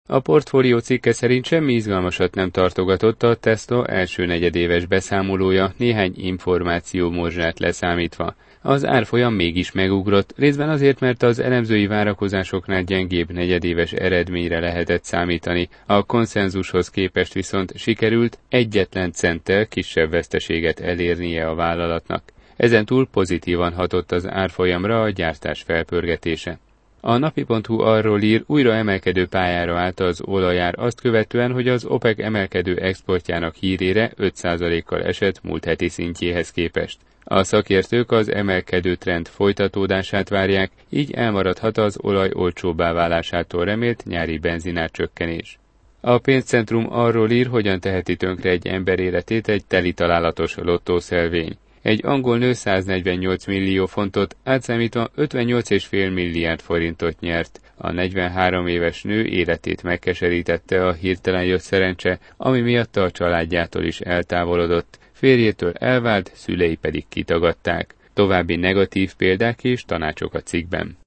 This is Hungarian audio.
A portfólió cikke szerint semmi izgalmasat nem tartogatott a Tesla első negyedéves beszámolója, néhány információ morzsát leszámítva. Az árfolyam mégis megugrott, részben azért, mert az elemzői várakozásoknál gyengébb negyedéves eredményre lehetett számítani, a konszenzushoz képest viszont sikerült egyetlen centtel kisebb veszteséget elérnie a vállalatnak. Ezentúl pozitívan hatott az árfolyamra a gyártás felpörgetése. A napi.hu arról ír, újra emelkedő pályára állt az olajár azt követően, hogy az OPEC emelkedő exportjának hírére 5%-kal esett múlt heti szintjéhez képest. A szakértők az emelkedő trend folytatódását várják, így elmaradhat az olaj olcsóbbá válásától remélt nyári benzinár csökkenés. A pénzcentrum arról ír, hogyan teheti tönkre egy ember életét egy teli találatos lottószelvény. Egy angol nő 148 millió fontot, átszámítva 58,5 milliárd forintot nyert. A 43 éves nő életét megkeserítette a hirtelen jött szerencse, ami miatt a családjától is eltávolodott. Férjétől elvált, szülei pedig kitagadták. További negatív példák és tanácsok a cikkben.